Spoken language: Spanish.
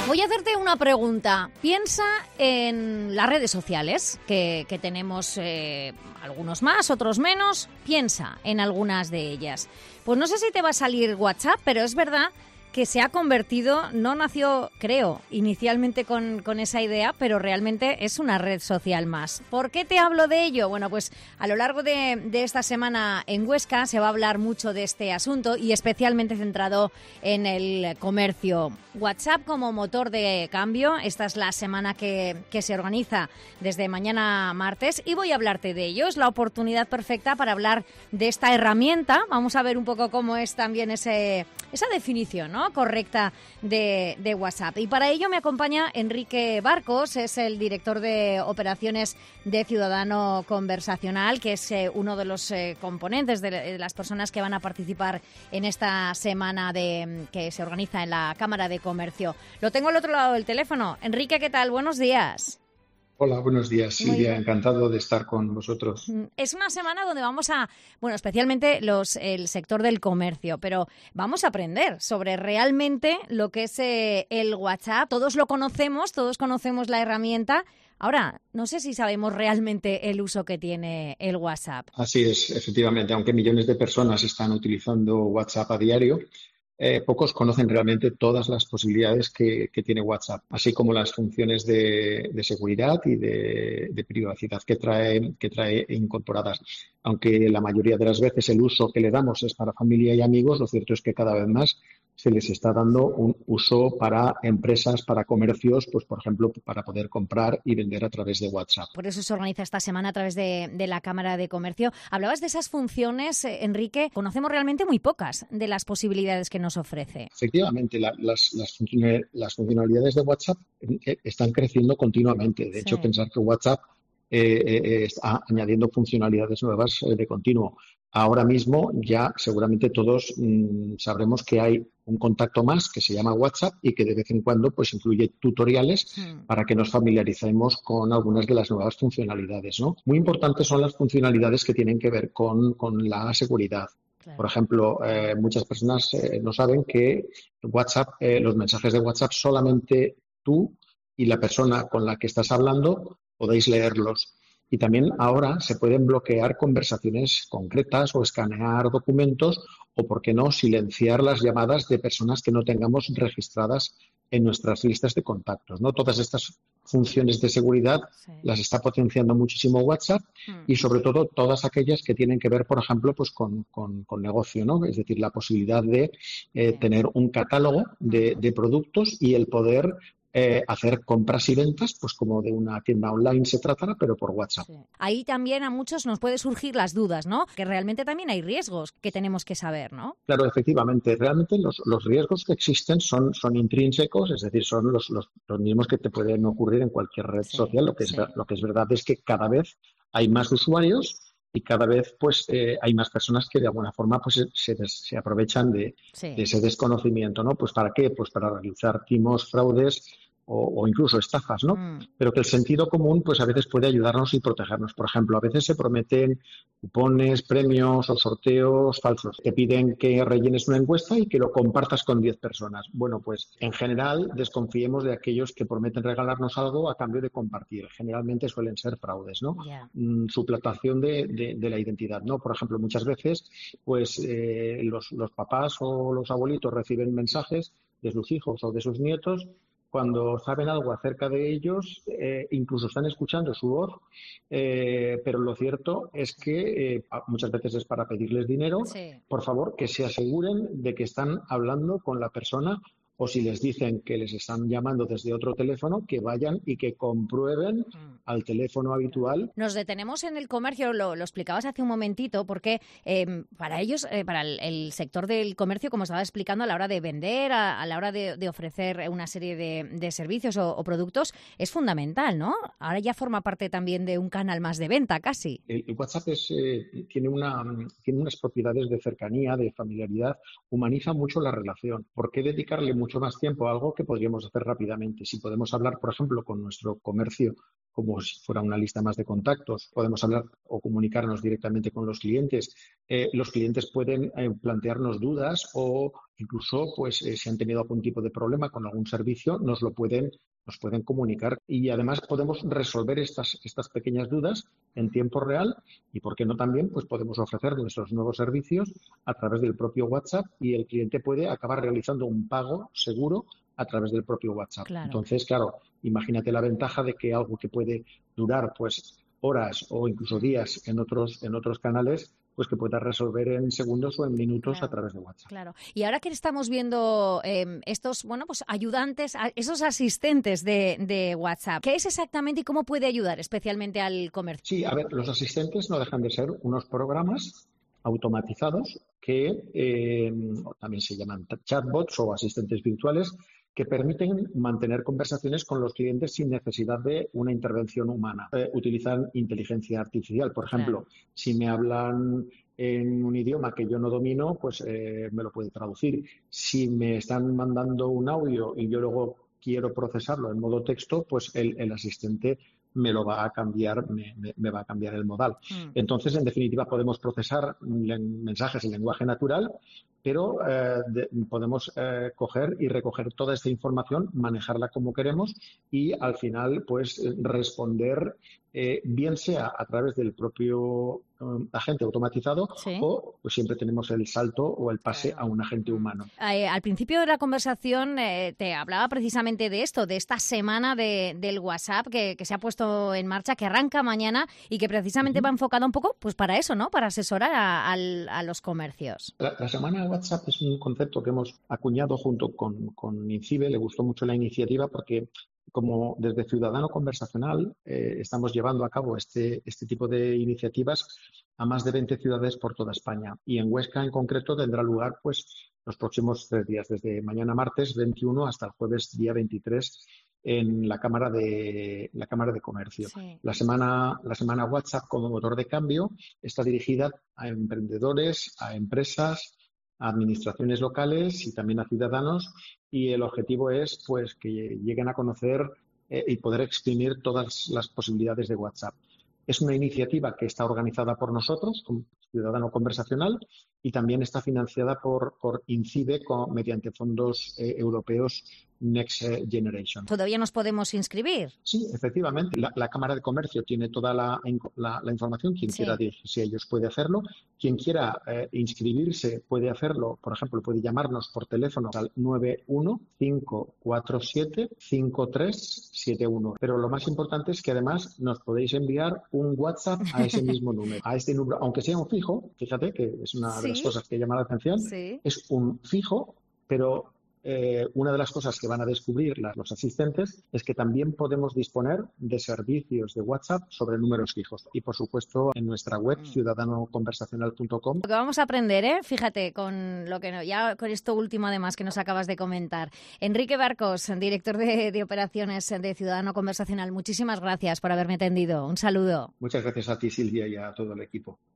Voy a hacerte una pregunta. Piensa en las redes sociales, que tenemos algunos más, otros menos. Piensa en algunas de ellas. Pues no sé si te va a salir WhatsApp, pero es verdad que se ha convertido, no nació, creo, inicialmente con esa idea, pero realmente es una red social más. ¿Por qué te hablo de ello? Bueno, pues a lo largo de esta semana en Huesca se va a hablar mucho de este asunto y especialmente centrado en el comercio. WhatsApp como motor de cambio. Esta es la semana que se organiza desde mañana martes y voy a hablarte de ello. Es la oportunidad perfecta para hablar de esta herramienta. Vamos a ver un poco cómo es también esa definición, ¿no?, correcta de WhatsApp. Y para ello me acompaña Enrique Barcos, es el director de operaciones de Ciudadano Conversacional, que es uno de los componentes de las personas que van a participar en esta semana que se organiza en la Cámara de Comercio. Lo tengo al otro lado del teléfono. Enrique, ¿qué tal? Buenos días. Hola, buenos días, Silvia. Encantado de estar con vosotros. Es una semana donde vamos especialmente el sector del comercio, pero vamos a aprender sobre realmente lo que es el WhatsApp. Todos lo conocemos, todos conocemos la herramienta. Ahora, no sé si sabemos realmente el uso que tiene el WhatsApp. Así es, efectivamente. Aunque millones de personas están utilizando WhatsApp a diario, pocos conocen realmente todas las posibilidades que tiene WhatsApp, así como las funciones de seguridad y de privacidad que trae incorporadas. Aunque la mayoría de las veces el uso que le damos es para familia y amigos, lo cierto es que cada vez más se les está dando un uso para empresas, para comercios, pues por ejemplo, para poder comprar y vender a través de WhatsApp. Por eso se organiza esta semana a través de la Cámara de Comercio. Hablabas de esas funciones, Enrique. Conocemos realmente muy pocas de las posibilidades que nos ofrece. Efectivamente, las funcionalidades de WhatsApp están creciendo continuamente. De hecho, pensar que WhatsApp está añadiendo funcionalidades nuevas de continuo. Ahora mismo ya seguramente todos sabremos que hay un contacto más que se llama WhatsApp y que de vez en cuando pues incluye tutoriales para que nos familiaricemos con algunas de las nuevas funcionalidades, ¿no? Muy importantes son las funcionalidades que tienen que ver con la seguridad. Claro. Por ejemplo, muchas personas no saben que WhatsApp, los mensajes de WhatsApp solamente tú y la persona con la que estás hablando podéis leerlos. Y también ahora se pueden bloquear conversaciones concretas o escanear documentos o, por qué no, silenciar las llamadas de personas que no tengamos registradas en nuestras listas de contactos, ¿no? Todas estas funciones de seguridad las está potenciando muchísimo WhatsApp y, sobre todo, todas aquellas que tienen que ver, por ejemplo, pues con negocio, ¿no? Es decir, la posibilidad de tener un catálogo de productos y el poder hacer compras y ventas, pues como de una tienda online se tratará, pero por WhatsApp. Sí. Ahí también a muchos nos puede surgir las dudas, ¿no? Que realmente también hay riesgos que tenemos que saber, ¿no? Claro, efectivamente. Realmente los riesgos que existen son intrínsecos, es decir, son los mismos que te pueden ocurrir en cualquier red social. Lo que es verdad es que cada vez hay más usuarios y cada vez pues hay más personas que de alguna forma pues se aprovechan de ese desconocimiento, ¿no? Pues ¿para qué? Pues para realizar timos, fraudes o incluso estafas, ¿no? Pero que el sentido común pues a veces puede ayudarnos y protegernos. Por ejemplo, a veces se prometen cupones, premios o sorteos falsos. Te piden que rellenes una encuesta y que lo compartas con 10 personas. Bueno, pues en general desconfiemos de aquellos que prometen regalarnos algo a cambio de compartir. Generalmente suelen ser fraudes, ¿no? Suplantación de la identidad, ¿no? Por ejemplo, muchas veces pues los papás o los abuelitos reciben mensajes de sus hijos o de sus nietos. Cuando saben algo acerca de ellos, incluso están escuchando su voz, pero lo cierto es que muchas veces es para pedirles dinero. Por favor, que se aseguren de que están hablando con la persona, o si les dicen que les están llamando desde otro teléfono, que vayan y que comprueben al teléfono habitual. Nos detenemos en el comercio, lo explicabas hace un momentito, porque para ellos, para el sector del comercio, como estaba explicando, a la hora de vender, a la hora de ofrecer una serie de servicios o productos, es fundamental, ¿no? Ahora ya forma parte también de un canal más de venta, casi. El WhatsApp tiene unas propiedades de cercanía, de familiaridad, humaniza mucho la relación. ¿Por qué dedicarle mucho mucho más tiempo a algo que podríamos hacer rápidamente. Si podemos hablar, por ejemplo, con nuestro comercio como si fuera una lista más de contactos, podemos hablar o comunicarnos directamente con los clientes. Los clientes pueden plantearnos dudas o incluso, pues, si han tenido algún tipo de problema con algún servicio, nos pueden comunicar. Y además podemos resolver estas pequeñas dudas en tiempo real y, ¿por qué no también? Pues podemos ofrecer nuestros nuevos servicios a través del propio WhatsApp y el cliente puede acabar realizando un pago seguro a través del propio WhatsApp. Claro. Entonces, claro, imagínate la ventaja de que algo que puede durar pues horas o incluso días en otros canales, pues que puedas resolver en segundos o en minutos Claro, a través de WhatsApp. Claro. Y ahora que estamos viendo estos, pues ayudantes, esos asistentes de WhatsApp, ¿qué es exactamente y cómo puede ayudar especialmente al comercio? Sí, a ver, los asistentes no dejan de ser unos programas automatizados que también se llaman chatbots o asistentes virtuales que permiten mantener conversaciones con los clientes sin necesidad de una intervención humana. Utilizan inteligencia artificial. Por ejemplo, si me hablan en un idioma que yo no domino, pues me lo puede traducir. Si me están mandando un audio y yo luego quiero procesarlo en modo texto, pues el asistente me lo va a cambiar, me va a cambiar el modal. Entonces, en definitiva, podemos procesar mensajes en lenguaje natural, pero podemos coger y recoger toda esta información, manejarla como queremos y al final, pues, responder bien sea a través del propio agente automatizado o pues, siempre tenemos el salto o el pase a un agente humano. Al principio de la conversación te hablaba precisamente de esto, de esta semana del WhatsApp que se ha puesto en marcha, que arranca mañana y que precisamente va enfocada un poco pues para eso, ¿no? Para asesorar a los comercios. La semana WhatsApp es un concepto que hemos acuñado junto con INCIBE. Le gustó mucho la iniciativa porque como desde Ciudadano Conversacional estamos llevando a cabo este tipo de iniciativas a más de 20 ciudades por toda España. Y en Huesca, en concreto, tendrá lugar pues los próximos 3 días, desde mañana martes 21 hasta el jueves día 23 en la Cámara de Comercio. Sí. La semana WhatsApp como motor de cambio está dirigida a emprendedores, a empresas, a administraciones locales y también a ciudadanos, y el objetivo es pues que lleguen a conocer y poder exprimir todas las posibilidades de WhatsApp. Es una iniciativa que está organizada por nosotros, como Ciudadano Conversacional, y también está financiada por INCIBE mediante fondos europeos Next Generation. ¿Todavía nos podemos inscribir? Sí, efectivamente. La Cámara de Comercio tiene toda la información. Quien quiera dirigirse a ellos puede hacerlo. Quien quiera inscribirse puede hacerlo. Por ejemplo, puede llamarnos por teléfono al 915475371. Pero lo más importante es que además nos podéis enviar un WhatsApp a ese mismo número. A este número, aunque sea un fijo, fíjate que es una de las cosas que llama la atención, es un fijo, pero una de las cosas que van a descubrir los asistentes es que también podemos disponer de servicios de WhatsApp sobre números fijos y, por supuesto, en nuestra web ciudadanoconversacional.com. Lo que vamos a aprender, fíjate, ya con esto último además que nos acabas de comentar. Enrique Barcos, director de operaciones de Ciudadano Conversacional, muchísimas gracias por haberme atendido. Un saludo. Muchas gracias a ti, Silvia, y a todo el equipo.